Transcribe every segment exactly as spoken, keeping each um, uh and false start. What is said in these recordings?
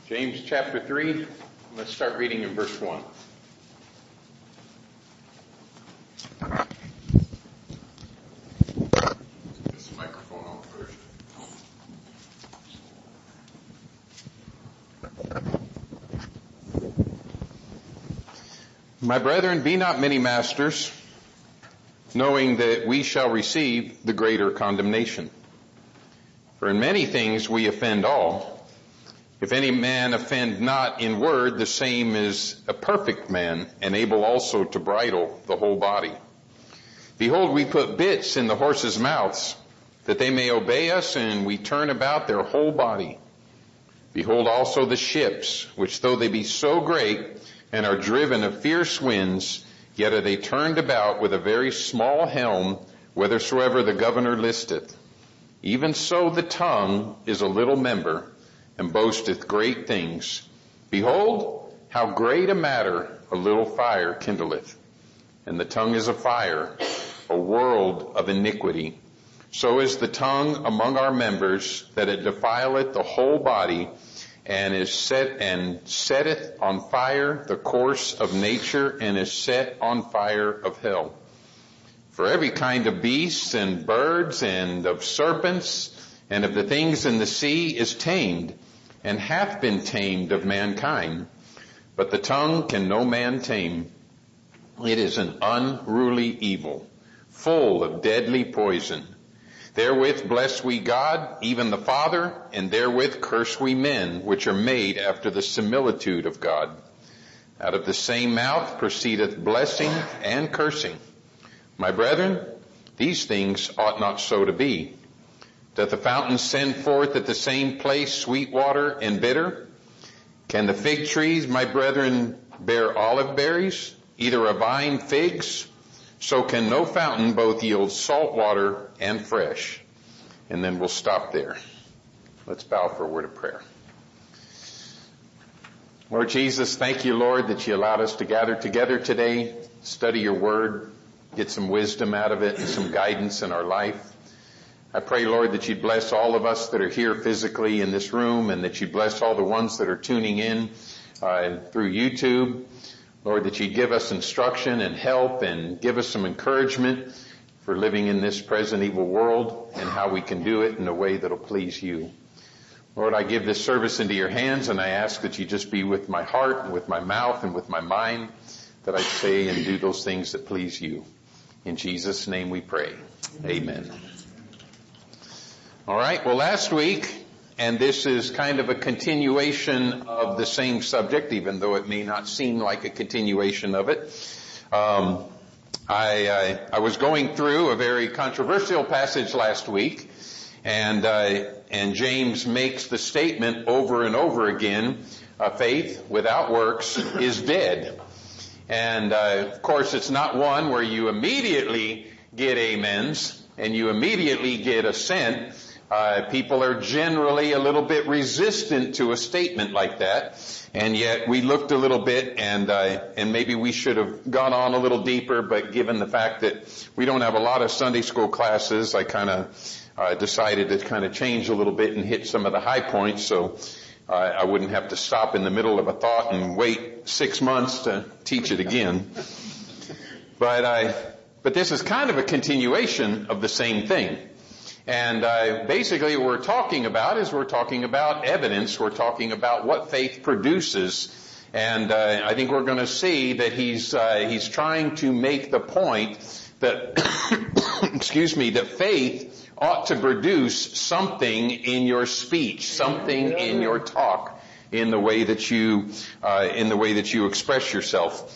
James chapter three, let's start reading in verse one. Get this microphone on first. My brethren, be not many masters, knowing that we shall receive the greater condemnation. For in many things we offend all. If any man offend not in word, the same is a perfect man, and able also to bridle the whole body. Behold, we put bits in the horses' mouths, that they may obey us, and we turn about their whole body. Behold also the ships, which though they be so great, and are driven of fierce winds, yet are they turned about with a very small helm, whithersoever the governor listeth. Even so the tongue is a little member, and boasteth great things. Behold, how great a matter a little fire kindleth. And the tongue is a fire, a world of iniquity. So is the tongue among our members, that it defileth the whole body, and is set and setteth on fire the course of nature, and is set on fire of hell. For every kind of beasts and birds and of serpents and of the things in the sea is tamed, and hath been tamed of mankind. But the tongue can no man tame. It is an unruly evil, full of deadly poison. Therewith bless we God, even the Father, and therewith curse we men, which are made after the similitude of God. Out of the same mouth proceedeth blessing and cursing. My brethren, these things ought not so to be. Doth the fountain send forth at the same place sweet water and bitter? Can the fig trees, my brethren, bear olive berries, either a vine figs? So can no fountain both yield salt water and fresh. And then we'll stop there. Let's bow for a word of prayer. Lord Jesus, thank you, Lord, that you allowed us to gather together today, study your word, get some wisdom out of it and some guidance in our life. I pray, Lord, that you'd bless all of us that are here physically in this room, and that you'd bless all the ones that are tuning in uh, through YouTube. Lord, that you'd give us instruction and help and give us some encouragement for living in this present evil world and how we can do it in a way that'll please you. Lord, I give this service into your hands, and I ask that you just be with my heart and with my mouth and with my mind, that I say and do those things that please you. In Jesus' name we pray. Amen. All right, well, last week, and this is kind of a continuation of the same subject, even though it may not seem like a continuation of it. Um, I, I, I was going through a very controversial passage last week, and uh, and James makes the statement over and over again, uh, faith without works is dead. And uh, of course, it's not one where you immediately get amens and you immediately get assent. Uh, people are generally a little bit resistant to a statement like that, and yet we looked a little bit, and uh, and maybe we should have gone on a little deeper, but given the fact that we don't have a lot of Sunday school classes, I kind of uh, decided to kind of change a little bit and hit some of the high points, so uh, I wouldn't have to stop in the middle of a thought and wait six months to teach it again. But I, but this is kind of a continuation of the same thing. And uh, basically what we're talking about is we're talking about evidence. We're talking about what faith produces. And uh, I think we're going to see that he's uh, he's trying to make the point that, excuse me, that faith ought to produce something in your speech, something in your talk, in the way that you uh, in the way that you express yourself.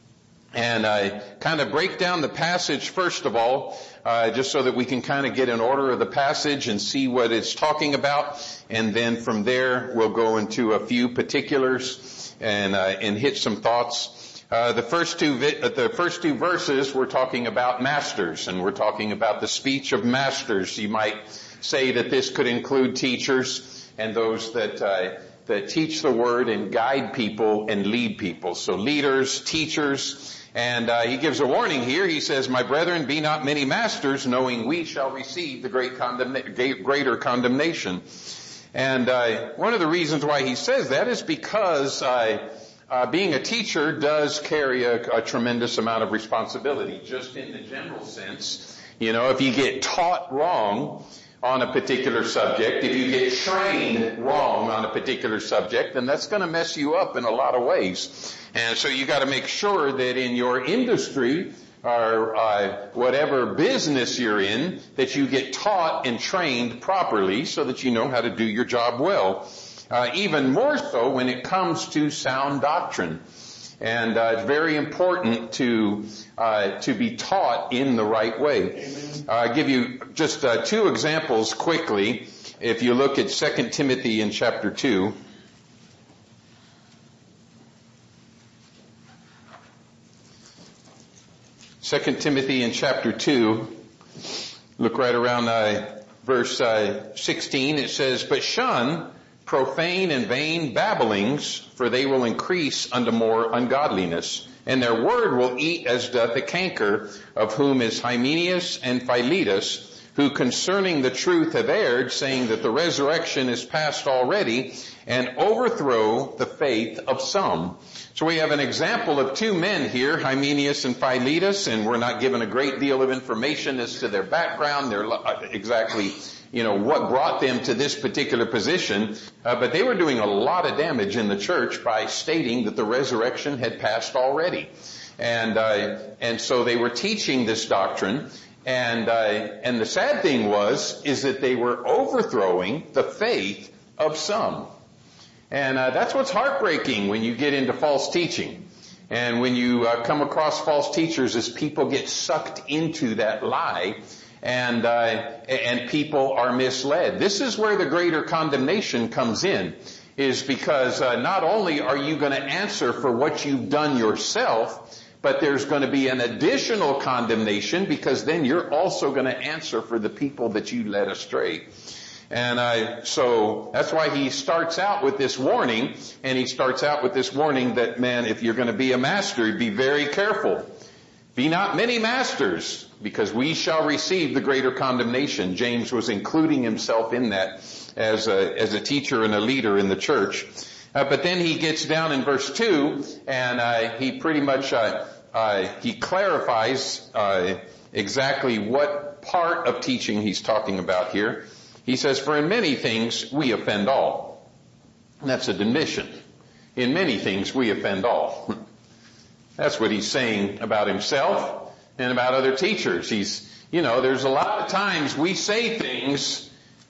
And I kind of break down the passage first of all, uh, just so that we can kind of get an order of the passage and see what it's talking about. And then from there, we'll go into a few particulars and, uh, and hit some thoughts. Uh, the first two, vi- the first two verses, we're talking about masters, and we're talking about the speech of masters. You might say that this could include teachers and those that, uh, that teach the word and guide people and lead people. So leaders, teachers. And uh, he gives a warning here. He says, my brethren, be not many masters, knowing we shall receive the great condemna- greater condemnation. And uh, one of the reasons why he says that is because uh, uh, being a teacher does carry a, a tremendous amount of responsibility, just in the general sense. You know, if you get taught wrong on a particular subject, if you get trained wrong on a particular subject, then that's going to mess you up in a lot of ways. And so you got to make sure that in your industry or uh, whatever business you're in, that you get taught and trained properly so that you know how to do your job well. Uh, even more so when it comes to sound doctrine. And uh, it's very important to uh, to be taught in the right way. Uh, I'll give you just uh, two examples quickly. If you look at Second Timothy in chapter two. Second Timothy in chapter two, look right around uh, verse uh, sixteen. It says, "But shun profane and vain babblings, for they will increase unto more ungodliness. And their word will eat as doth a canker, of whom is Hymenaeus and Philetus, who concerning the truth have erred, saying that the resurrection is past already, and overthrow the faith of some." So we have an example of two men here, Hymenaeus and Philetus, and we're not given a great deal of information as to their background, their exactly, you know, what brought them to this particular position. Uh, but they were doing a lot of damage in the church by stating that the resurrection had passed already. And, uh, and so they were teaching this doctrine. And, uh, and the sad thing was, is that they were overthrowing the faith of some. And uh, that's what's heartbreaking when you get into false teaching. And when you uh, come across false teachers, as people get sucked into that lie, and uh, and people are misled. This is where the greater condemnation comes in, is because uh, not only are you going to answer for what you've done yourself, but there's going to be an additional condemnation, because then you're also going to answer for the people that you led astray. And uh, so that's why he starts out with this warning, and he starts out with this warning that, man, if you're going to be a master, be very careful. Be not many masters, because we shall receive the greater condemnation. James was including himself in that as a, as a teacher and a leader in the church. Uh, but then he gets down in verse two, and uh, he pretty much uh, uh, he clarifies uh, exactly what part of teaching he's talking about here. He says, "For in many things we offend all." And that's an admission. In many things we offend all. That's what he's saying about himself and about other teachers. He's, you know, there's a lot of times we say things,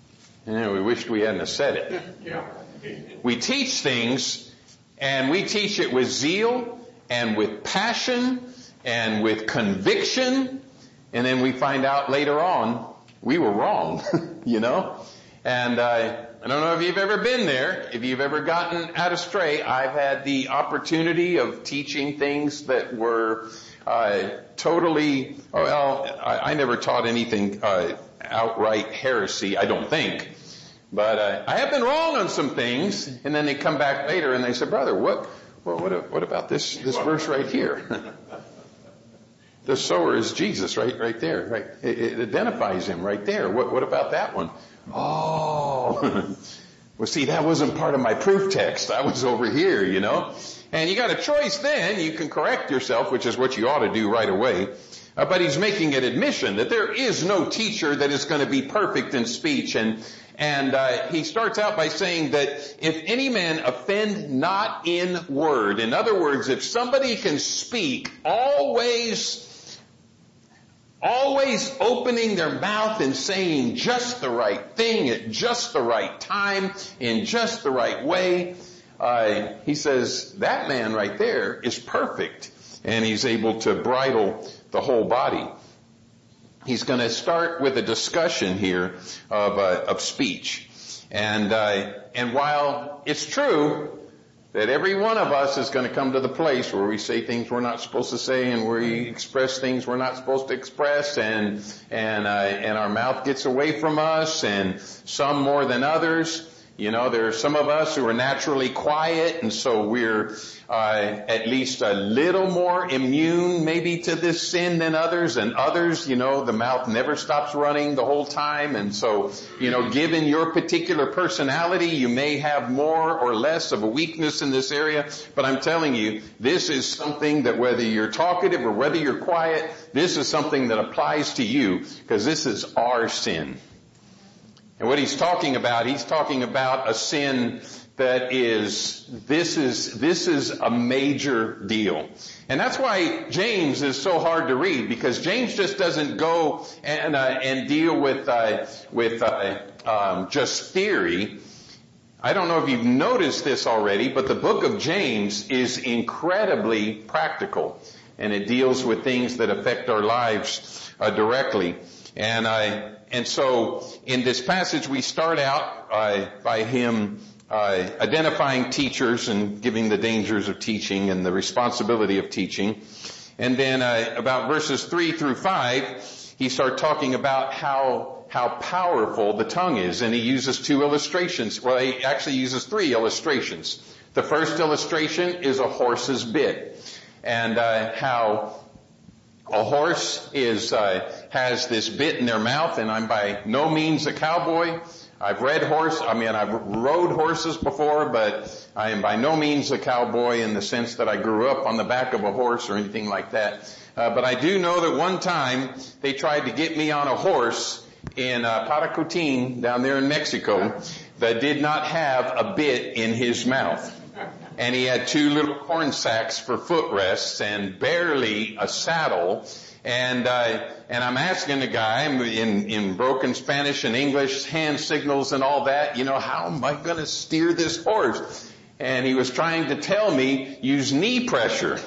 and we wished we hadn't have said it. Yeah. We teach things, and we teach it with zeal and with passion and with conviction, and then we find out later on we were wrong, you know? And uh, I don't know if you've ever been there, if you've ever gotten out astray. I've had the opportunity of teaching things that were uh, totally, well, I, I never taught anything uh, outright heresy, I don't think. But uh, I have been wrong on some things, and then they come back later and they say, "Brother, what what, what, what about this, this verse right here?" The sower is Jesus, right, right there, right? It, it identifies him right there. What, what about that one? Oh, well, see, that wasn't part of my proof text. I was over here, you know. And you got a choice then. You can correct yourself, which is what you ought to do right away. Uh, but he's making an admission that there is no teacher that is going to be perfect in speech. And and uh, he starts out by saying that if any man offend not in word, in other words, if somebody can speak always always opening their mouth and saying just the right thing at just the right time, in just the right way, uh, he says that man right there is perfect, and he's able to bridle the whole body. He's going to start with a discussion here of uh, of speech, and uh, and while it's true that every one of us is going to come to the place where we say things we're not supposed to say, and we express things we're not supposed to express, and and uh, and our mouth gets away from us, and some more than others. You know, there are some of us who are naturally quiet, and so we're uh, at least a little more immune maybe to this sin than others. And others, you know, the mouth never stops running the whole time. And so, you know, given your particular personality, you may have more or less of a weakness in this area. But I'm telling you, this is something that whether you're talkative or whether you're quiet, this is something that applies to you, because this is our sin. And what he's talking about, he's talking about a sin that is, this is, this is a major deal. And that's why James is so hard to read, because James just doesn't go and, uh, and deal with, uh, with, uh, um, just theory. I don't know if you've noticed this already, but the book of James is incredibly practical, and it deals with things that affect our lives, uh, directly. And I, And so in this passage we start out uh, by him uh, identifying teachers and giving the dangers of teaching and the responsibility of teaching. And then uh, about verses three through five, he starts talking about how how powerful the tongue is. And he uses two illustrations. Well, he actually uses three illustrations. The first illustration is a horse's bit, and uh, how a horse is uh, has this bit in their mouth, and I'm by no means a cowboy. I've read horse, I mean, I've rode horses before, but I am by no means a cowboy in the sense that I grew up on the back of a horse or anything like that. Uh, but I do know that one time they tried to get me on a horse in uh, Paracutin down there in Mexico that did not have a bit in his mouth. And he had two little corn sacks for footrests and barely a saddle. And, uh, and I'm asking the guy in, in broken Spanish and English, hand signals and all that, you know, how am I going to steer this horse? And he was trying to tell me, use knee pressure.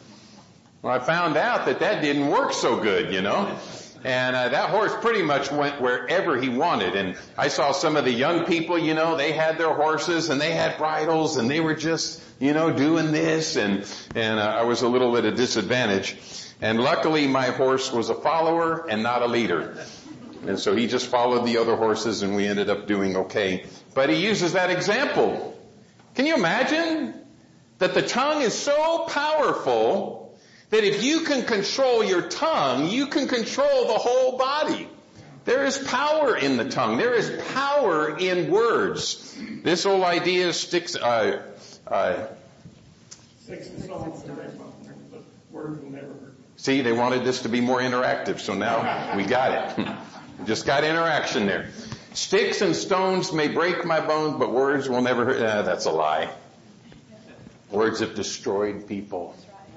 Well, I found out that that didn't work so good, you know. And uh, that horse pretty much went wherever he wanted. And I saw some of the young people, you know, they had their horses and they had bridles and they were just, you know, doing this. And, and uh, I was a little at a disadvantage. And luckily my horse was a follower and not a leader. And so he just followed the other horses and we ended up doing okay. But he uses that example. Can you imagine that the tongue is so powerful that if you can control your tongue, you can control the whole body? There is power in the tongue. There is power in words. This whole idea sticks, uh, uh, see, they wanted this to be more interactive, so now we got it. Just got interaction there. Sticks and stones may break my bones, but words will never hurt. Uh, that's a lie. Words have destroyed people.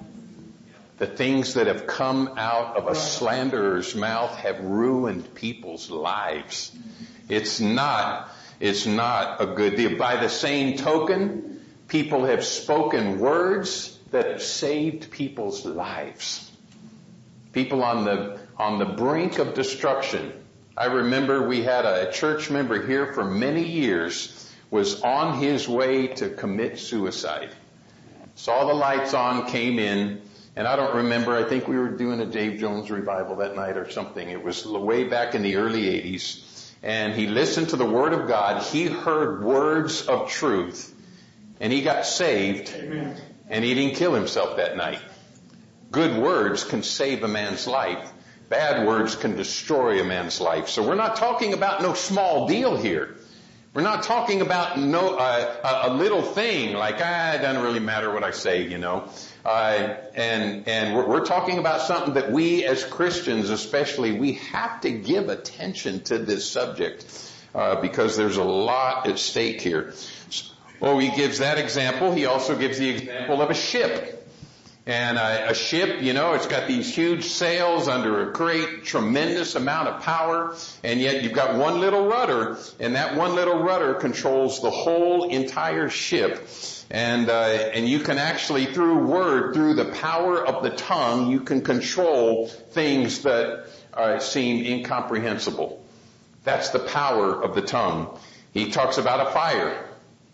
The things that have come out of a slanderer's mouth have ruined people's lives. It's not, it's not a good deal. By the same token, people have spoken words that have saved people's lives. People on the, on the brink of destruction. I remember we had a church member here for many years, was on his way to commit suicide. Saw the lights on, came in, and I don't remember, I think we were doing a Dave Jones revival that night or something. It was way back in the early eighties. And he listened to the Word of God. He heard words of truth. And he got saved. Amen. And he didn't kill himself that night. Good words can save a man's life. Bad words can destroy a man's life. So we're not talking about no small deal here. We're not talking about no uh, a little thing like, ah, it doesn't really matter what I say, you know. Uh, and and we're, we're talking about something that we as Christians especially, we have to give attention to this subject uh, because there's a lot at stake here. Well, he gives that example. He also gives the example of a ship. And uh, a ship, you know, it's got these huge sails under a great, tremendous amount of power, and yet you've got one little rudder, and that one little rudder controls the whole entire ship. And uh, and you can actually, through word, through the power of the tongue, you can control things that uh, seem incomprehensible. That's the power of the tongue. He talks about a fire.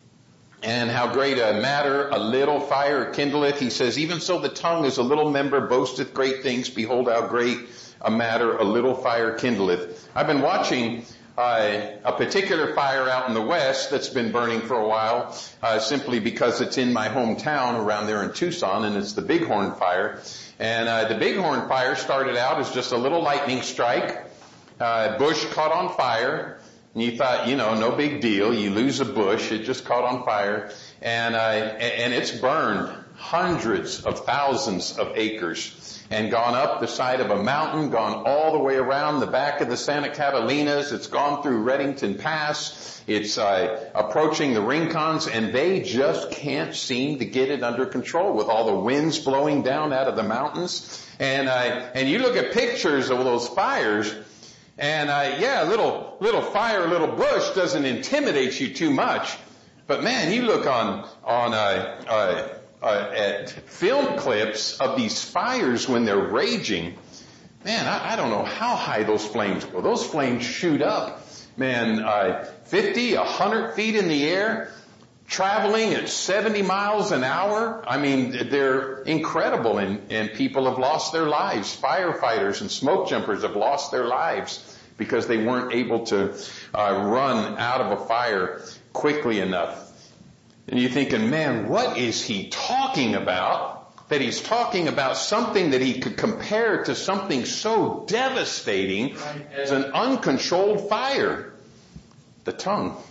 And how great a matter a little fire kindleth. He says, even so the tongue is a little member, boasteth great things. Behold how great a matter a little fire kindleth. I've been watching uh, a particular fire out in the west that's been burning for a while, uh, simply because it's in my hometown around there in Tucson, and it's the Bighorn Fire. And uh, the Bighorn Fire started out as just a little lightning strike. Uh, bush caught on fire, and you thought, you know, no big deal. You lose a bush, it just caught on fire, and uh, and it's burned hundreds of thousands of acres and gone up the side of a mountain, gone all the way around the back of the Santa Catalinas. It's gone through Reddington Pass. It's uh, approaching the Rincons, and they just can't seem to get it under control with all the winds blowing down out of the mountains. And uh, and you look at pictures of those fires, and uh, yeah, little little fire, little bush doesn't intimidate you too much. But man, you look on on uh, uh, uh, at film clips of these fires when they're raging. Man, I, I don't know how high those flames go. Those flames shoot up, man, uh, fifty, a hundred feet in the air, traveling at seventy miles an hour. I mean, they're incredible, and, and people have lost their lives. Firefighters and smoke jumpers have lost their lives because they weren't able to uh, run out of a fire quickly enough. And you're thinking, man, what is he talking about? That he's talking about something that he could compare to something so devastating as an uncontrolled fire. The tongue.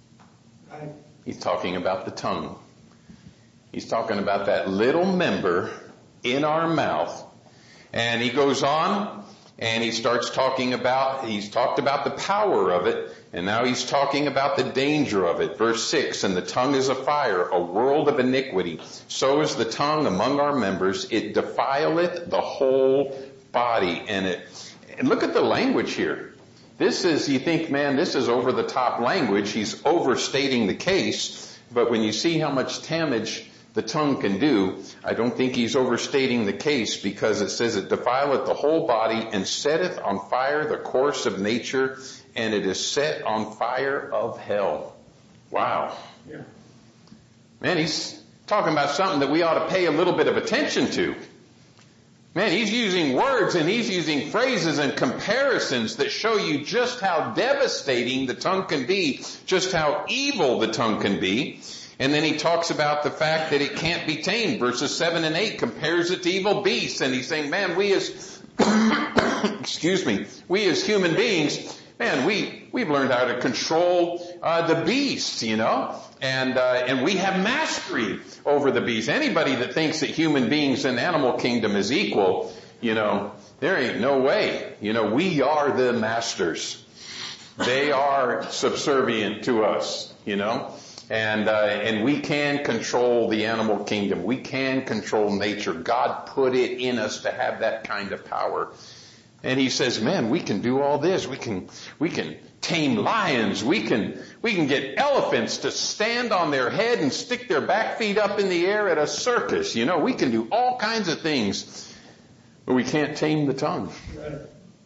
He's talking about the tongue. He's talking about that little member in our mouth. And he goes on and he starts talking about, he's talked about the power of it, and now he's talking about the danger of it. Verse six, and the tongue is a fire, a world of iniquity. So is the tongue among our members. It defileth the whole body. And it, and look at the language here. This is, you think, man, this is over the top language. He's overstating the case. But when you see how much damage the tongue can do, I don't think he's overstating the case, because it says it defileth the whole body and setteth on fire the course of nature, and it is set on fire of hell. Wow. Yeah. Man, he's talking about something that we ought to pay a little bit of attention to. Man, he's using words and he's using phrases and comparisons that show you just how devastating the tongue can be, just how evil the tongue can be. And then he talks about the fact that it can't be tamed. Verses seven and eight compares it to evil beasts. And he's saying, man, we as, excuse me, we as human beings, man, we, we've learned how to control, uh, the beasts, you know, and, uh, and we have mastery over the beasts. Anybody that thinks that human beings in the animal kingdom is equal, you know, there ain't no way. You know, we are the masters. They are subservient to us, you know. And, uh, and we can control the animal kingdom. We can control nature. God put it in us to have that kind of power. And he says, man, we can do all this. We can, we can tame lions. We can, we can get elephants to stand on their head and stick their back feet up in the air at a circus. You know, we can do all kinds of things, but we can't tame the tongue. Right.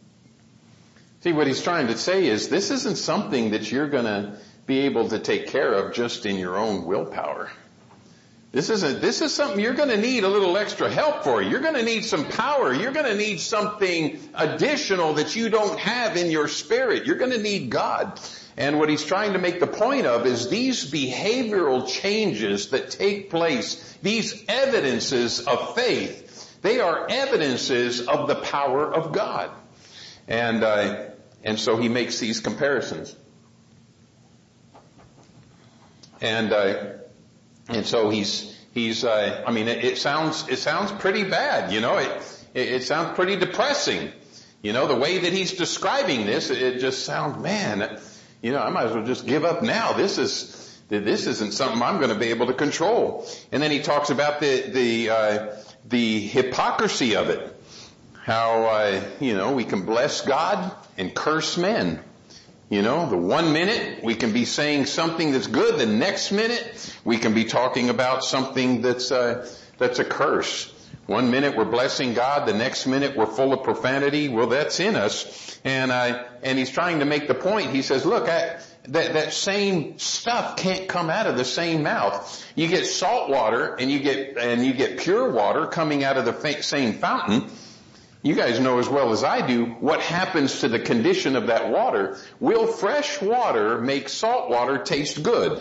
See, what he's trying to say is this isn't something that you're going to be able to take care of just in your own willpower. This isn't, this is something you're going to need a little extra help for. You're going to need some power. You're going to need something additional that you don't have in your spirit. You're going to need God. And what he's trying to make the point of is these behavioral changes that take place, these evidences of faith, they are evidences of the power of God. And, uh, and so he makes these comparisons. And, uh, and so he's, he's, uh, I mean, it, it sounds, it sounds pretty bad, you know, it, it, it sounds pretty depressing. You know, the way that he's describing this, it just sounds, man, you know, I might as well just give up now. This is, this isn't something I'm going to be able to control. And then he talks about the, the, uh, the hypocrisy of it. How, uh, you know, we can bless God and curse men. You know, the one minute we can be saying something that's good, the next minute we can be talking about something that's uh, that's a curse. One minute we're blessing God, the next minute we're full of profanity. Well, that's in us, and uh, and he's trying to make the point. He says, look, I, that that same stuff can't come out of the same mouth. You get salt water and you get and you get pure water coming out of the same fountain. you guys know as well as I do what happens to the condition of that water. Will fresh water make salt water taste good?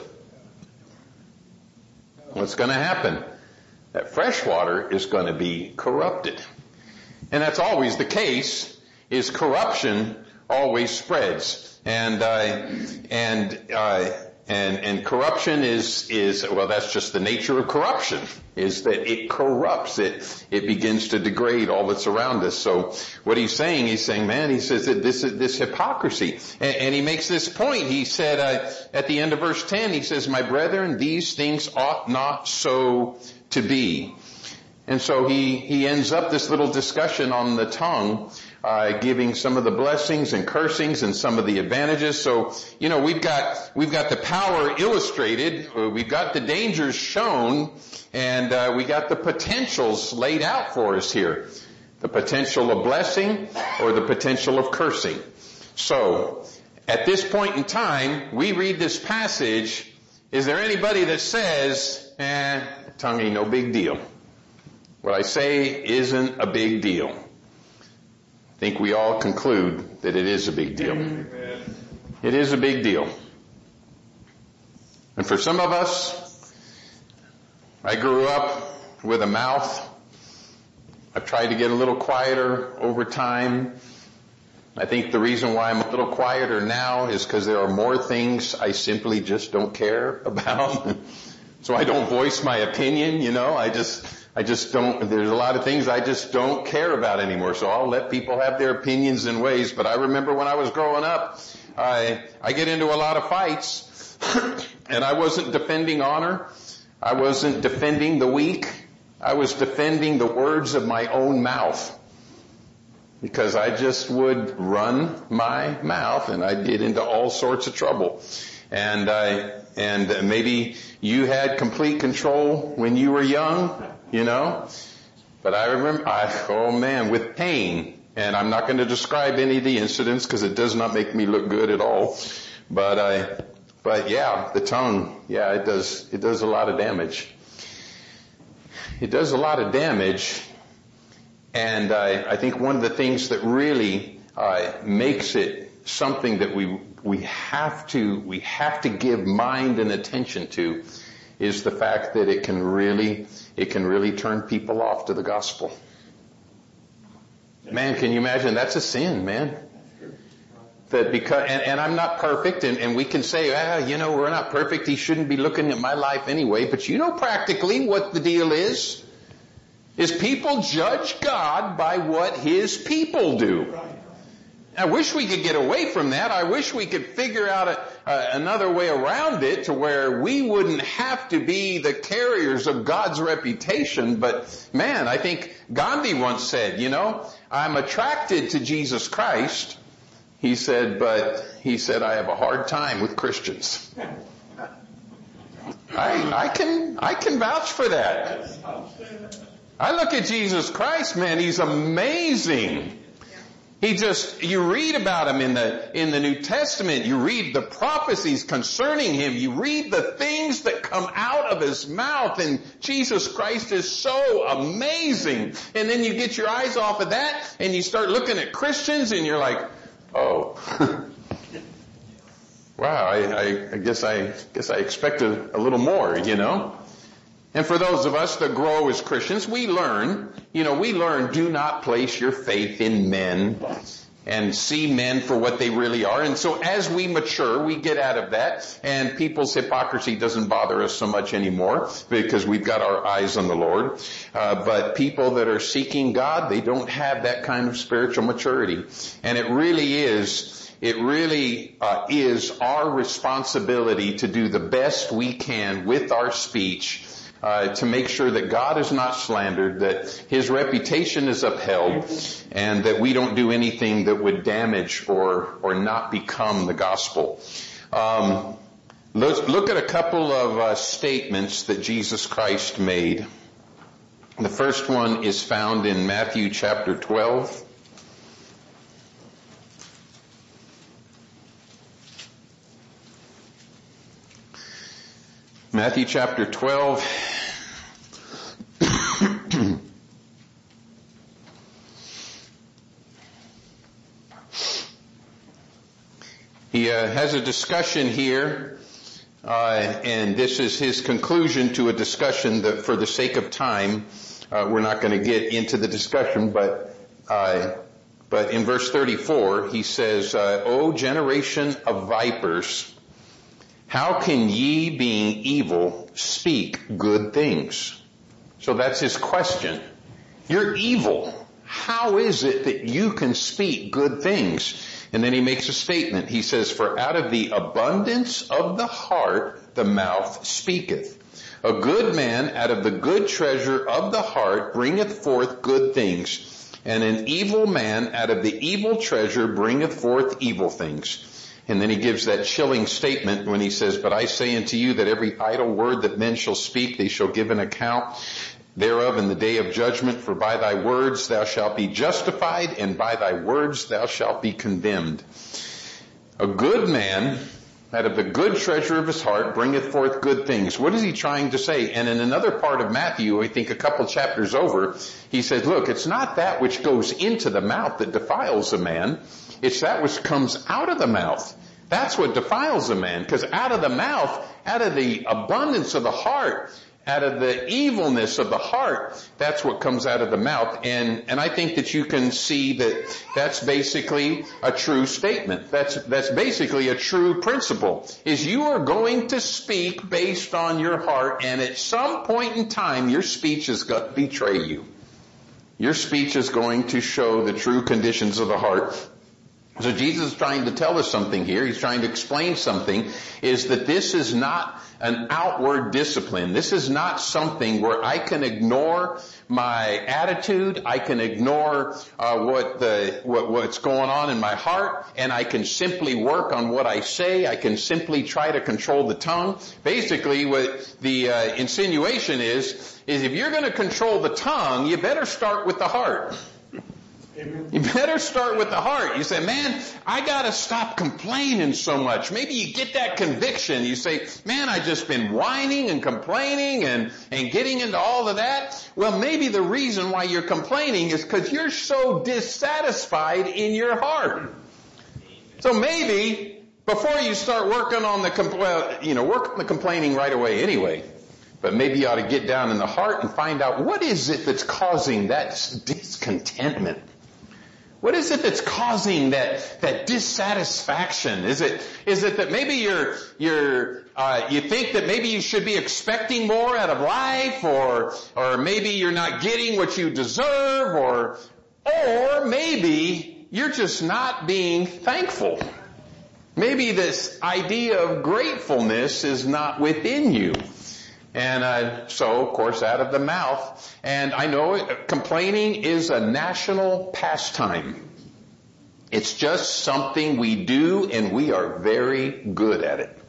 What's going to happen? That fresh water is going to be corrupted. And that's always the case, is corruption always spreads. And, uh, and, uh, and, and corruption is, is, well, that's just the nature of corruption, is that it corrupts, it, it begins to degrade all that's around us. So what he's saying, he's saying, man, he says that this is, this hypocrisy. And, and he makes this point. He said, uh, at the end of verse ten, he says, my brethren, these things ought not so to be. And so he, he ends up this little discussion on the tongue, uh, giving some of the blessings and cursings and some of the advantages. So, you know, we've got, we've got the power illustrated, we've got the dangers shown, and, uh, we got the potentials laid out for us here. The potential of blessing or the potential of cursing. So, at this point in time, we read this passage, is there anybody that says, eh, tongue ain't no big deal? What I say isn't a big deal. I think we all conclude that it is a big deal. Amen. It is a big deal. And for some of us, I grew up with a mouth. I've tried to get a little quieter over time. I think the reason why I'm a little quieter now is because there are more things I simply just don't care about. So I don't voice my opinion, you know, I just, I just don't, there's a lot of things I just don't care about anymore. So I'll let people have their opinions and ways. But I remember when I was growing up, I, I get into a lot of fights and I wasn't defending honor. I wasn't defending the weak. I was defending the words of my own mouth. Because I just would run my mouth and I'd get into all sorts of trouble. And I, and maybe you had complete control when you were young, you know. But I remember, I, oh man, with pain. And I'm not going to describe any of the incidents because it does not make me look good at all. But I, but yeah, the tongue, yeah, it does, it does a lot of damage. It does a lot of damage. And I, I think one of the things that really uh, makes it something that we we have to we have to give mind and attention to is the fact that it can really it can really turn people off to the gospel. Man, can you imagine? That's a sin, man. That because and, and I'm not perfect, and, and we can say, ah, you know, we're not perfect. He shouldn't be looking at my life anyway. But you know, practically, what the deal is. Is people judge God by what His people do. I wish we could get away from that. I wish we could figure out a, uh, another way around it to where we wouldn't have to be the carriers of God's reputation. But man, I think Gandhi once said, you know, I'm attracted to Jesus Christ. He said, but he said, I have a hard time with Christians. I, I can, I can vouch for that. I look at Jesus Christ, man, He's amazing. He just, you read about Him in the, in the New Testament, you read the prophecies concerning Him, you read the things that come out of His mouth, and Jesus Christ is so amazing. And then you get your eyes off of that, and you start looking at Christians, and you're like, oh, wow, I, I, I guess I, guess I expected a little more, you know? And for those of us that grow as Christians, we learn, you know, we learn, do not place your faith in men and see men for what they really are. And so as we mature, we get out of that, and people's hypocrisy doesn't bother us so much anymore because we've got our eyes on the Lord. Uh, but people that are seeking God, they don't have that kind of spiritual maturity. And it really is It really uh, is our responsibility to do the best we can with our speech uh, to make sure that God is not slandered, that His reputation is upheld, and that we don't do anything that would damage or or not become the gospel. Um, let's look at a couple of uh, statements that Jesus Christ made. The first one is found in Matthew chapter twelve. Matthew chapter twelve. He uh, has a discussion here, uh, and this is his conclusion to a discussion that, for the sake of time, uh, we're not going to get into the discussion, but uh, but in verse thirty-four, he says, uh, O generation of vipers, how can ye, being evil, speak good things? So that's his question. You're evil. How is it that you can speak good things? And then he makes a statement. He says, for out of the abundance of the heart, the mouth speaketh. A good man out of the good treasure of the heart bringeth forth good things. And an evil man out of the evil treasure bringeth forth evil things. And then he gives that chilling statement when he says, but I say unto you that every idle word that men shall speak, they shall give an account thereof in the day of judgment. For by thy words thou shalt be justified, and by thy words thou shalt be condemned. A good man out of the good treasure of his heart bringeth forth good things. What is he trying to say? And in another part of Matthew, I think a couple chapters over, he said, look, it's not that which goes into the mouth that defiles a man. It's that which comes out of the mouth. That's what defiles a man. Because out of the mouth, out of the abundance of the heart, out of the evilness of the heart, that's what comes out of the mouth. And, and I think that you can see that that's basically a true statement. That's, that's basically a true principle, is you are going to speak based on your heart, and at some point in time, your speech is going to betray you. Your speech is going to show the true conditions of the heart. So Jesus is trying to tell us something here. He's trying to explain something, is that this is not an outward discipline. This is not something where I can ignore my attitude. I can ignore uh, what the what, what's going on in my heart, and I can simply work on what I say. I can simply try to control the tongue. Basically, what the uh, insinuation is, is if you're going to control the tongue, you better start with the heart. You better start with the heart. You say, man, I gotta stop complaining so much. Maybe you get that conviction. You say, man, I've just been whining and complaining and, and getting into all of that. Well, maybe the reason why you're complaining is because you're so dissatisfied in your heart. So maybe before you start working on the, well, you know, work on the complaining right away anyway. But maybe you ought to get down in the heart and find out what is it that's causing that discontentment. What is it that's causing that, that dissatisfaction? Is it, is it that maybe you're, you're, uh, you think that maybe you should be expecting more out of life, or, or maybe you're not getting what you deserve, or, or maybe you're just not being thankful. Maybe this idea of gratefulness is not within you. And uh, so, of course, out of the mouth. And I know complaining is a national pastime. It's just something we do, and we are very good at it.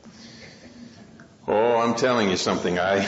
Oh, I'm telling you something. I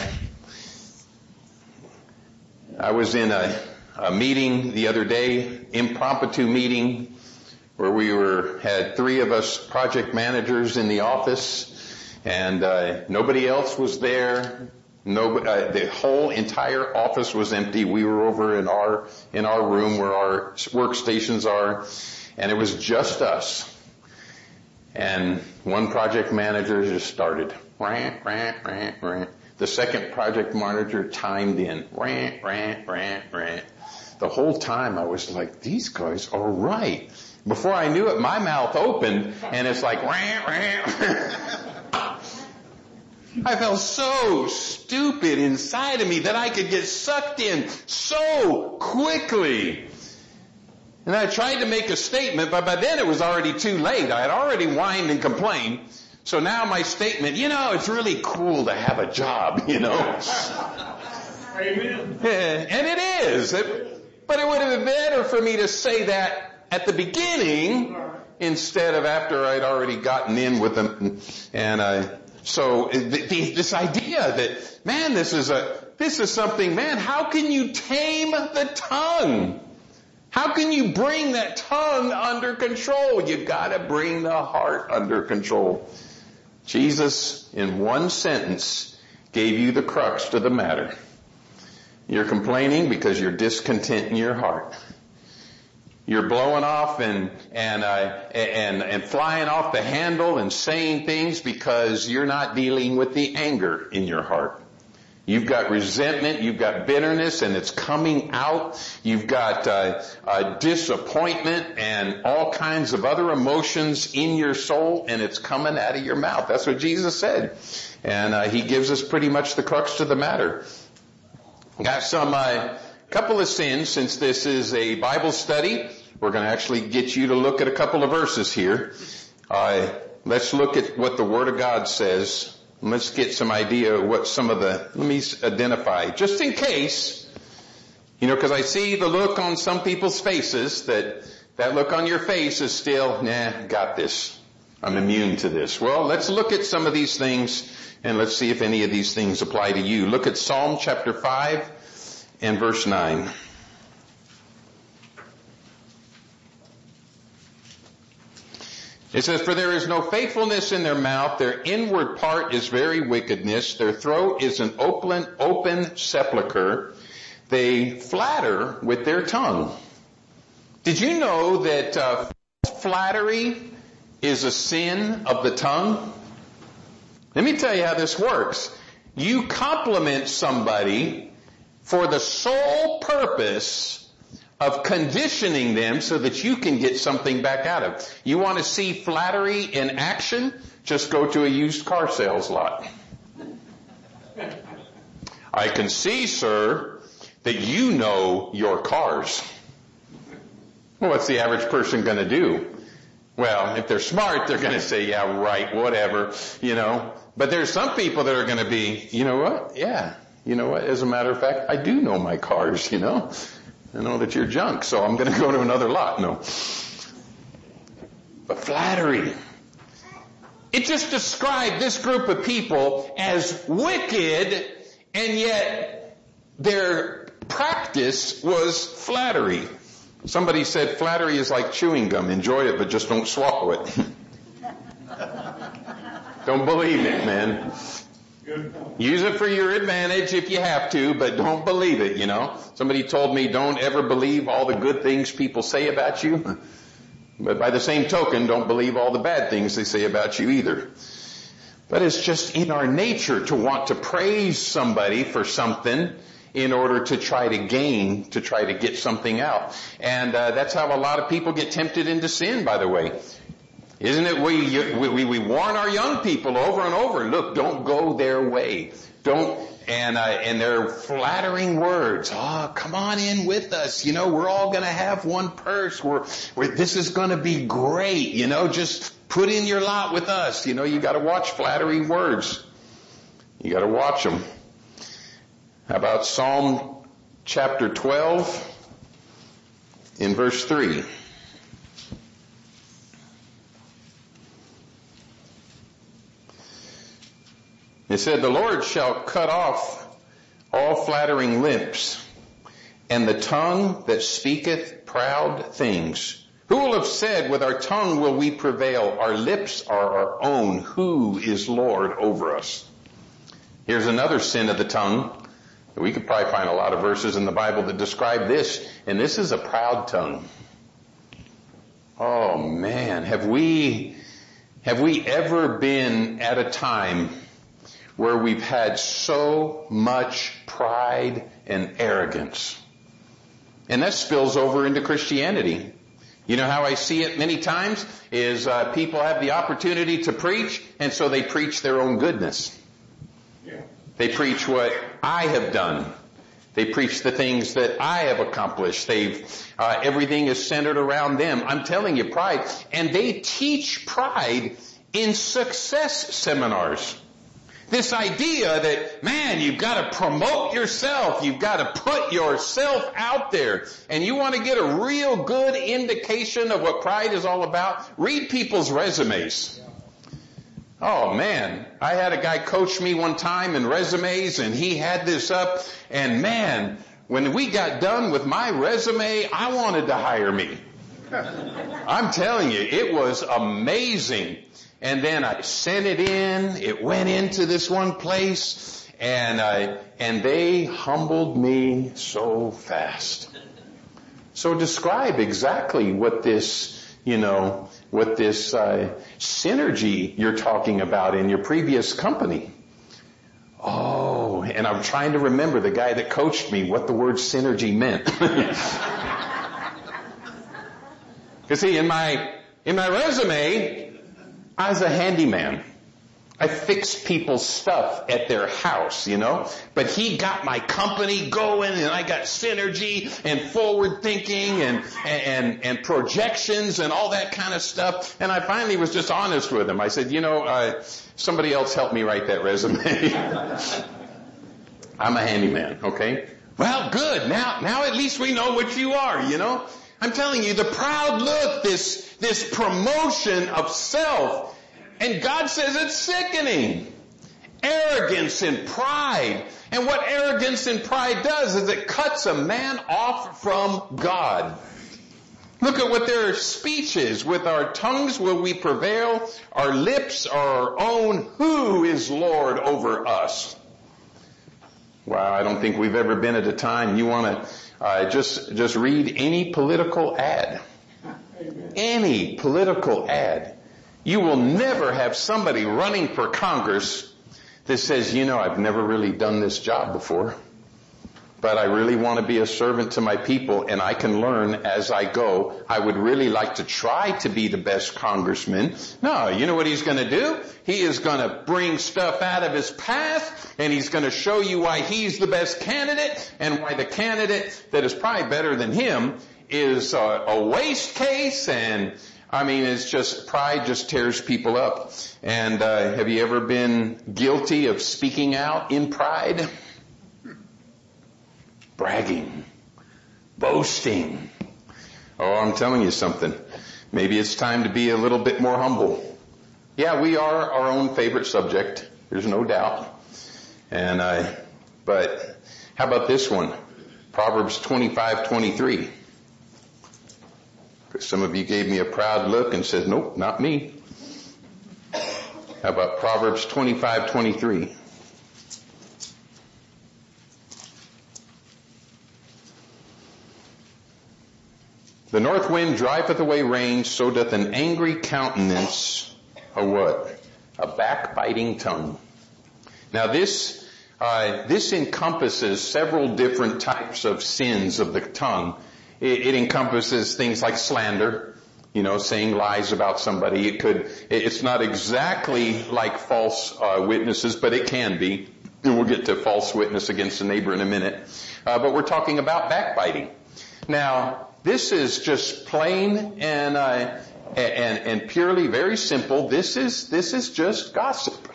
I was in a, a meeting the other day, impromptu meeting, where we were had three of us project managers in the office, and uh, nobody else was there. No, uh, the whole entire office was empty. We were over in our in our room where our workstations are, and it was just us. And one project manager just started. Rant, rant, rant, rant. The second project manager chimed in. Rant, rant, rant, rant. The whole time I was like, these guys are right. Before I knew it, my mouth opened, and it's like rant, rant, rant. I felt so stupid inside of me that I could get sucked in so quickly. And I tried to make a statement, but by then it was already too late. I had already whined and complained. So now my statement, you know, it's really cool to have a job, you know. Amen. And it is. It, but it would have been better for me to say that at the beginning instead of after I'd already gotten in with them. And I... So the, the, this idea that, man, this is a, this is something, man, how can you tame the tongue? How can you bring that tongue under control? You've got to bring the heart under control. Jesus, in one sentence, gave you the crux to the matter. You're complaining because you're discontent in your heart. You're blowing off and, and, uh, and, and flying off the handle and saying things because you're not dealing with the anger in your heart. You've got resentment, you've got bitterness, and it's coming out. You've got uh, uh, disappointment and all kinds of other emotions in your soul, and it's coming out of your mouth. That's what Jesus said. And uh, he gives us pretty much the crux to the matter. Got some uh, couple of sins, since this is a Bible study. We're going to actually get you to look at a couple of verses here. Uh, let's look at what the Word of God says. Let's get some idea of what some of the, let me identify, just in case, you know, because I see the look on some people's faces, that that look on your face is still, nah, got this. I'm immune to this. Well, let's look at some of these things, and let's see if any of these things apply to you. Look at Psalm chapter five and verse nine. It says, for there is no faithfulness in their mouth, their inward part is very wickedness, their throat is an open, open sepulcher, they flatter with their tongue. Did you know that uh, flattery is a sin of the tongue? Let me tell you how this works. You compliment somebody for the sole purpose of conditioning them so that you can get something back out of it. You want to see flattery in action? Just go to a used car sales lot. I can see, sir, that you know your cars. Well, what's the average person going to do? Well, if they're smart, they're going to say, yeah, right, whatever, you know. But there's some people that are going to be, you know what? Yeah, you know what? As a matter of fact, I do know my cars, you know. I know that you're junk, so I'm going to go to another lot. No. But flattery. It just described this group of people as wicked, and yet their practice was flattery. Somebody said flattery is like chewing gum. Enjoy it, but just don't swallow it. Don't believe it, man. Use it for your advantage if you have to, but don't believe it, you know. Somebody told me, don't ever believe all the good things people say about you. But by the same token, don't believe all the bad things they say about you either. But it's just in our nature to want to praise somebody for something in order to try to gain, to try to get something out. And uh, that's how a lot of people get tempted into sin, by the way. Isn't it we, we, we warn our young people over and over, look, don't go their way. Don't, and, uh, and they're flattering words. Oh, come on in with us. You know, we're all going to have one purse. We're, we're, this is going to be great. You know, just put in your lot with us. You know, you got to watch flattering words. You got to watch them. How about Psalm chapter twelve in verse three? It said, the Lord shall cut off all flattering lips, and the tongue that speaketh proud things. Who will have said, with our tongue will we prevail? Our lips are our own. Who is Lord over us? Here's another sin of the tongue. We could probably find a lot of verses in the Bible that describe this, and this is a proud tongue. Oh man, have we, have we ever been at a time where we've had so much pride and arrogance? And that spills over into Christianity. You know how I see it many times is uh, people have the opportunity to preach, and so they preach their own goodness. Yeah. They preach what I have done. They preach the things that I have accomplished. They've uh, everything is centered around them. I'm telling you, pride. And they teach pride in success seminars. This idea that, man, you've got to promote yourself. You've got to put yourself out there. And you want to get a real good indication of what pride is all about? Read people's resumes. Oh, man. I had a guy coach me one time in resumes, and he had this up. And, man, when we got done with my resume, I wanted to hire me. I'm telling you, it was amazing. And then I sent it in. It went into this one place, and I, and they humbled me so fast. So describe exactly what this, you know, what this uh, synergy you're talking about in your previous company. Oh, and I'm trying to remember the guy that coached me what the word synergy meant. Because see, in my in my resume, I was a handyman. I fixed people's stuff at their house, you know. But he got my company going, and I got synergy and forward thinking and and and projections and all that kind of stuff. And I finally was just honest with him. I said, you know, uh, somebody else helped me write that resume. I'm a handyman, okay? Well, good. Now, now at least we know what you are, you know. I'm telling you, the proud look, this this promotion of self. And God says it's sickening. Arrogance and pride. And what arrogance and pride does is it cuts a man off from God. Look at what their speech is. With our tongues will we prevail. Our lips are our own. Who is Lord over us? Wow, I don't think we've ever been at a time. You want to uh, just, just read any political ad. Any political ad. You will never have somebody running for Congress that says, you know, I've never really done this job before, but I really want to be a servant to my people and I can learn as I go. I would really like to try to be the best congressman. No, you know what he's going to do? He is going to bring stuff out of his past and he's going to show you why he's the best candidate and why the candidate that is probably better than him is a, a waste case. And I mean, it's just, pride just tears people up. And uh, have you ever been guilty of speaking out in pride? Bragging. Boasting. Oh, I'm telling you something. Maybe it's time to be a little bit more humble. Yeah, we are our own favorite subject. There's no doubt. And uh, but how about this one? Proverbs twenty-five twenty-three. Some of you gave me a proud look and said, nope, not me. How about Proverbs twenty-five twenty-three? The north wind driveth away rain, so doth an angry countenance a what? A backbiting tongue. Now this, uh, this encompasses several different types of sins of the tongue. It encompasses things like slander, you know, saying lies about somebody. It could, it's not exactly like false uh, witnesses, but it can be. And we'll get to false witness against a neighbor in a minute. Uh, but we're talking about backbiting. Now, this is just plain and, uh, and, and purely very simple. This is, this is just gossip.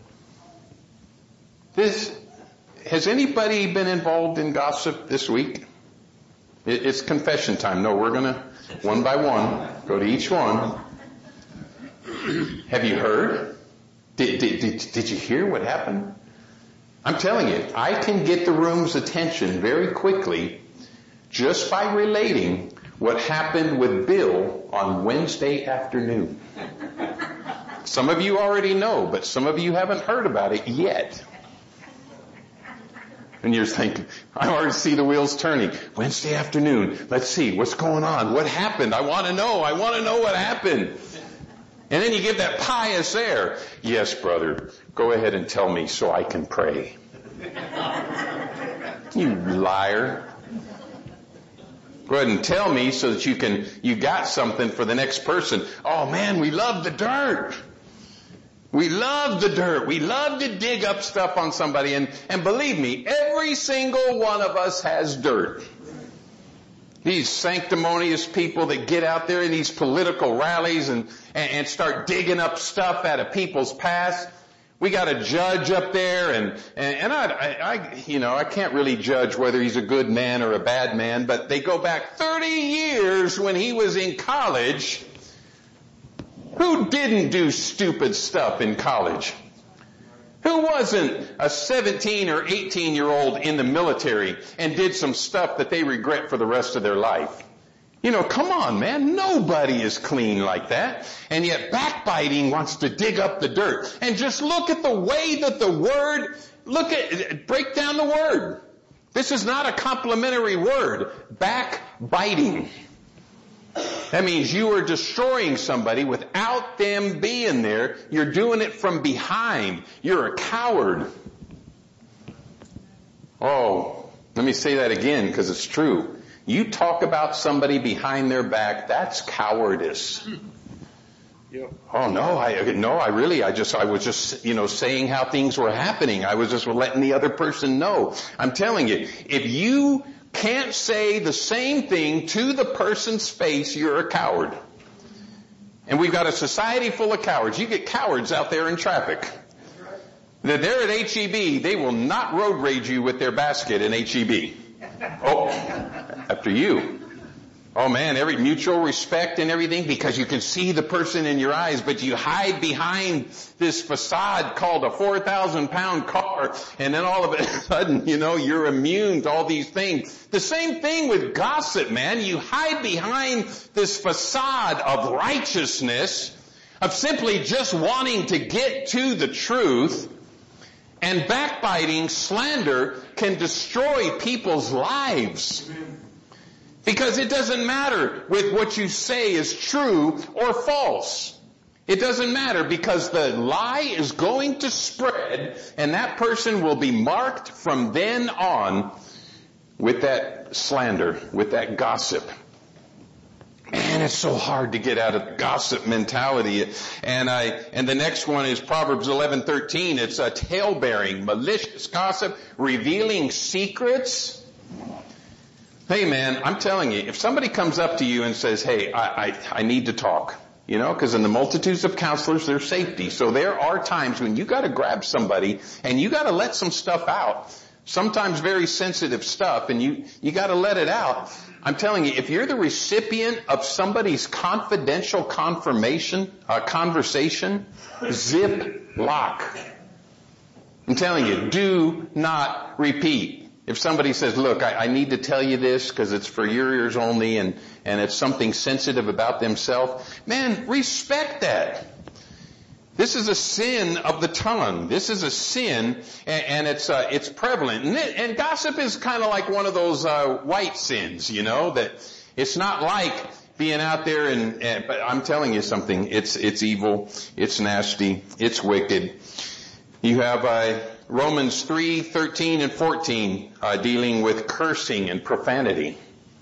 This, has anybody been involved in gossip this week? It's confession time. No, we're going to, one by one, go to each one. Have you heard? Did, did, did, did you hear what happened? I'm telling you, I can get the room's attention very quickly just by relating what happened with Bill on Wednesday afternoon. Some of you already know, but some of you haven't heard about it yet. And you're thinking, I already see the wheels turning. Wednesday afternoon, let's see, what's going on? What happened? I want to know. I want to know what happened. And then you give that pious air. Yes, brother, go ahead and tell me so I can pray. You liar. Go ahead and tell me so that you can, you got something for the next person. Oh man, we love the dirt. We love the dirt. We love to dig up stuff on somebody. And, and believe me, every single one of us has dirt. These sanctimonious people that get out there in these political rallies and, and, and start digging up stuff out of people's past. We got a judge up there and, and, and I, I, I, you know, I can't really judge whether he's a good man or a bad man, but they go back thirty years when he was in college. Who didn't do stupid stuff in college? Who wasn't a seventeen or eighteen year old in the military and did some stuff that they regret for the rest of their life? You know, come on, man. Nobody is clean like that. And yet backbiting wants to dig up the dirt. And just look at the way that the word, look at, break down the word. This is not a complimentary word. Backbiting. That means you are destroying somebody without them being there. You're doing it from behind. You're a coward. Oh, let me say that again because it's true. You talk about somebody behind their back, that's cowardice. Yep. Oh no, I no, I really, I just, I was just, you know, saying how things were happening. I was just letting the other person know. I'm telling you, if you can't say the same thing to the person's face, you're a coward. And we've got a society full of cowards. You get cowards out there in traffic. They're there at H E B. They will not road rage you with their basket in H E B. Oh, after you. Oh man, every mutual respect and everything because you can see the person in your eyes, but you hide behind this facade called a four thousand pound car, and then all of a sudden, you know, you're immune to all these things. The same thing with gossip, man. You hide behind this facade of righteousness, of simply just wanting to get to the truth, and backbiting, slander can destroy people's lives. Because it doesn't matter with what you say is true or false. It doesn't matter because the lie is going to spread and that person will be marked from then on with that slander, with that gossip. Man, it's so hard to get out of the gossip mentality. And I, and the next one is Proverbs eleven thirteen. It's a tale-bearing, malicious gossip, revealing secrets. Hey man, I'm telling you, if somebody comes up to you and says, hey, I, I, I need to talk, you know, because in the multitudes of counselors, there's safety. So there are times when you got to grab somebody and you got to let some stuff out. Sometimes very sensitive stuff, and you, you got to let it out. I'm telling you, if you're the recipient of somebody's confidential confirmation, uh, conversation, zip lock. I'm telling you, do not repeat. If somebody says, look, I, I need to tell you this because it's for your ears only and, and it's something sensitive about themselves, man, respect that. This is a sin of the tongue. This is a sin, and, and it's uh, it's prevalent. And, it, and gossip is kind of like one of those uh, white sins, you know, that it's not like being out there and, and but I'm telling you something, it's it's evil, it's nasty, it's wicked. You have uh, Romans three thirteen and fourteen uh, dealing with cursing and profanity.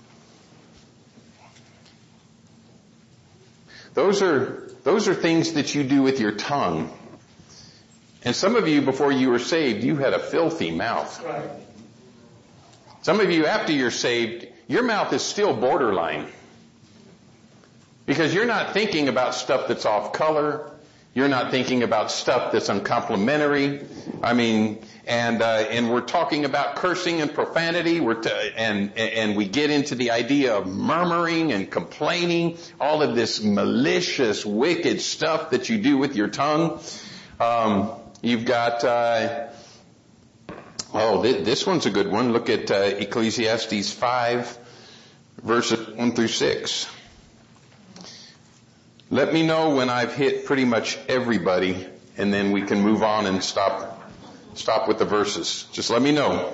Those are those are things that you do with your tongue. And some of you, before you were saved, you had a filthy mouth. Right. Some of you, after you're saved, your mouth is still borderline. Because you're not thinking about stuff that's off color. You're not thinking about stuff that's uncomplimentary. I mean, and uh, and we're talking about cursing and profanity. We're t- and and we get into the idea of murmuring and complaining, all of this malicious, wicked stuff that you do with your tongue. Um, you've got uh, oh, th- this one's a good one. Look at uh, Ecclesiastes five, verses one through six. Let me know when I've hit pretty much everybody, and then we can move on and stop, stop with the verses. Just let me know.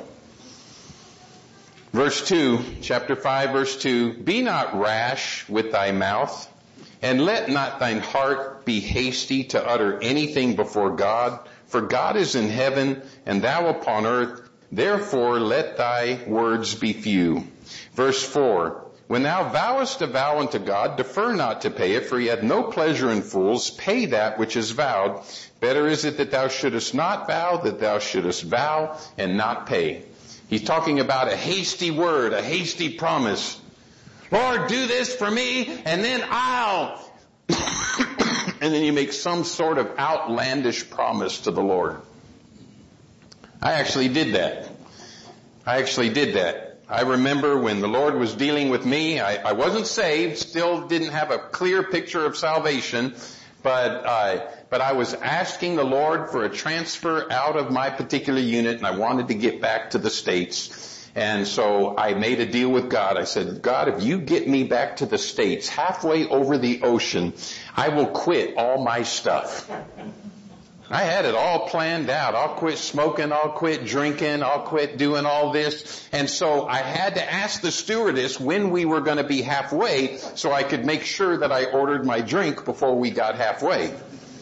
Verse two, chapter five, verse two, be not rash with thy mouth, and let not thine heart be hasty to utter anything before God, for God is in heaven, and thou upon earth, therefore let thy words be few. Verse four, when thou vowest a vow unto God, defer not to pay it, for he hath no pleasure in fools. Pay that which is vowed. Better is it that thou shouldest not vow, that thou shouldest vow and not pay. He's talking about a hasty word, a hasty promise. Lord, do this for me, and then I'll... and then you make some sort of outlandish promise to the Lord. I actually did that. I actually did that. I remember when the Lord was dealing with me, I, I wasn't saved, still didn't have a clear picture of salvation, but uh, but I was asking the Lord for a transfer out of my particular unit, and I wanted to get back to the States. And so I made a deal with God. I said, God, if you get me back to the States, halfway over the ocean, I will quit all my stuff. I had it all planned out. I'll quit smoking, I'll quit drinking, I'll quit doing all this. And so I had to ask the stewardess when we were going to be halfway so I could make sure that I ordered my drink before we got halfway.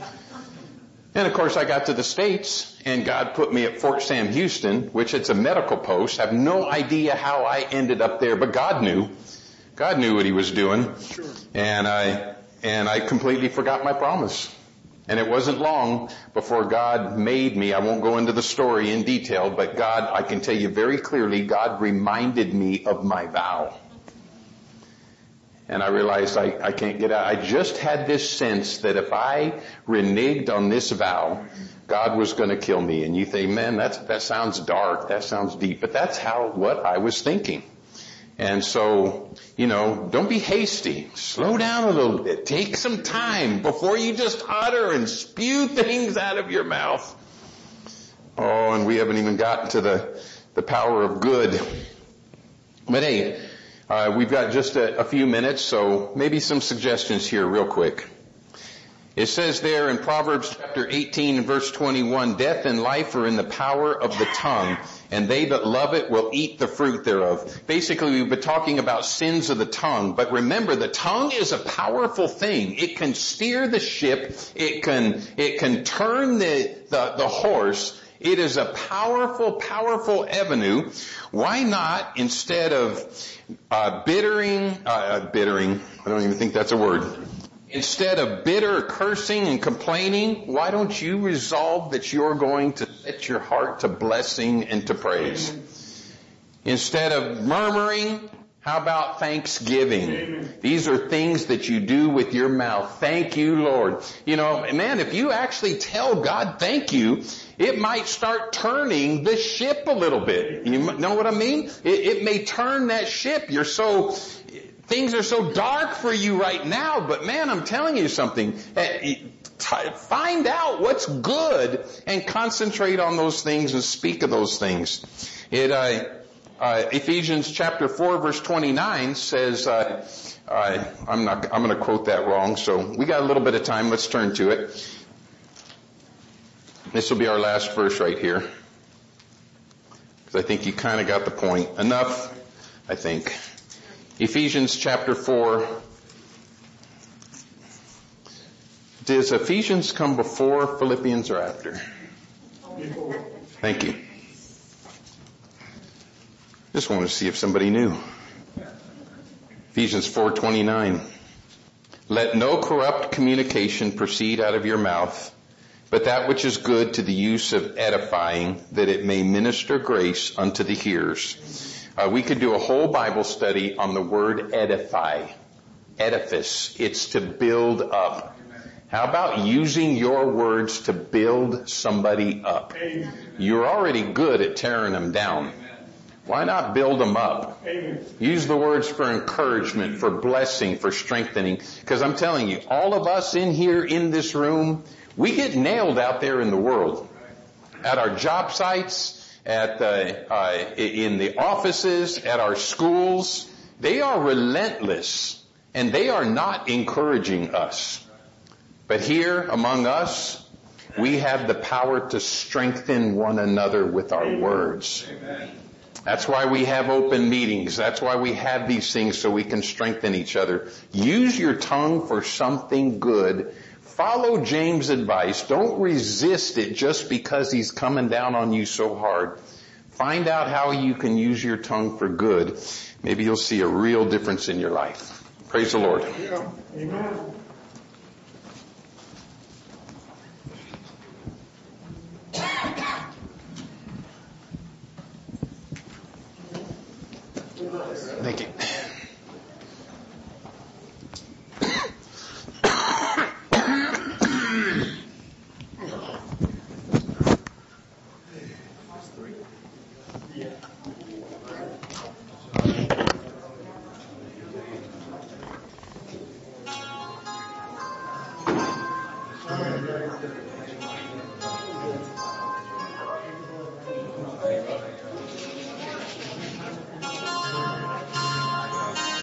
And of course I got to the States and God put me at Fort Sam Houston, which it's a medical post. I have no idea how I ended up there, but God knew. God knew what he was doing. Sure. And I, and I completely forgot my promise. And it wasn't long before God made me, I won't go into the story in detail, but God, I can tell you very clearly, God reminded me of my vow. And I realized I, I can't get out. I just had this sense that if I reneged on this vow, God was going to kill me. And you think, man, that's, that sounds dark, that sounds deep, but that's how, what I was thinking. And so, you know, don't be hasty. Slow down a little bit. Take some time before you just utter and spew things out of your mouth. Oh, and we haven't even gotten to the, the power of good. But hey, uh, we've got just a, a few minutes, so maybe some suggestions here real quick. It says there in Proverbs chapter eighteen and verse twenty-one, death and life are in the power of the tongue, and they that love it will eat the fruit thereof. Basically, we've been talking about sins of the tongue, but remember, the tongue is a powerful thing. It can steer the ship. It can, it can turn the, the, the horse. It is a powerful, powerful avenue. Why not, instead of, uh, bittering, uh, bittering, I don't even think that's a word. Instead of bitter cursing and complaining, why don't you resolve that you're going to set your heart to blessing and to praise? Instead of murmuring, how about thanksgiving? Amen. These are things that you do with your mouth. Thank you, Lord. You know, man, if you actually tell God thank you, it might start turning the ship a little bit. You know what I mean? It, it may turn that ship. You're so... Things are so dark for you right now, but man, I'm telling you something. Find out what's good and concentrate on those things and speak of those things. It, uh, uh, Ephesians chapter four verse twenty-nine says, uh, uh, I'm not, I'm going to quote that wrong, so we got a little bit of time. Let's turn to it. This will be our last verse right here, because I think you kind of got the point. Enough, I think. Ephesians chapter four. Does Ephesians come before Philippians or after? Before. Thank you. Just wanted to see if somebody knew. Ephesians four twenty-nine. Let no corrupt communication proceed out of your mouth, but that which is good to the use of edifying, that it may minister grace unto the hearers. Uh, we could do a whole Bible study on the word edify. Edifice. It's to build up. How about using your words to build somebody up? You're already good at tearing them down. Why not build them up? Use the words for encouragement, for blessing, for strengthening. Because I'm telling you, all of us in here, in this room, we get nailed out there in the world. At our job sites, at the, uh, in the offices, at our schools. They are relentless, and they are not encouraging us. But here among us, we have the power to strengthen one another with our words. That's why we have open meetings. That's why we have these things, so we can strengthen each other. Use your tongue for something good. Follow James' advice. Don't resist it just because he's coming down on you so hard. Find out how you can use your tongue for good. Maybe you'll see a real difference in your life. Praise the Lord. Yeah. Amen. Thank you.